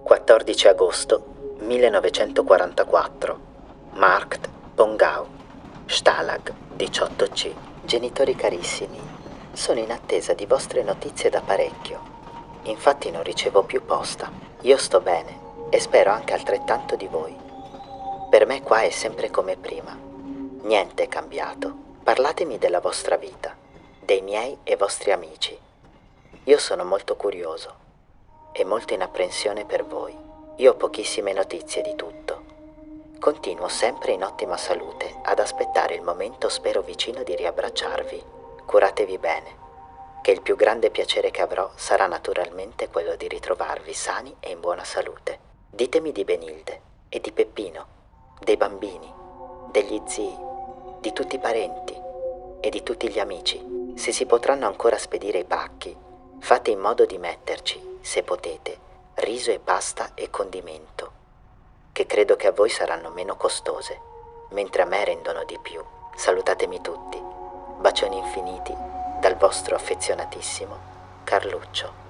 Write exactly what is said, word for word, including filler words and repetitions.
quattordici agosto millenovecentoquarantaquattro. Markt, Pongau, Stalag diciotto C. Genitori carissimi, sono in attesa di vostre notizie da parecchio. Infatti non ricevo più posta. Io sto bene e spero anche altrettanto di voi. Per me qua è sempre come prima. Niente è cambiato. Parlatemi della vostra vita, dei miei e vostri amici. Io sono molto curioso e molto in apprensione per voi. Io ho pochissime notizie di tutto. Continuo sempre in ottima salute ad aspettare il momento spero vicino di riabbracciarvi. Curatevi bene, che il più grande piacere che avrò sarà naturalmente quello di ritrovarvi sani e in buona salute. Ditemi di Benilde e di Peppino, dei bambini, degli zii, di tutti i parenti e di tutti gli amici. Se si potranno ancora spedire i pacchi, fate in modo di metterci, se potete, riso e pasta e condimento, che credo che a voi saranno meno costose, mentre a me rendono di più. Salutatemi tutti. Bacioni infiniti dal vostro affezionatissimo Carluccio.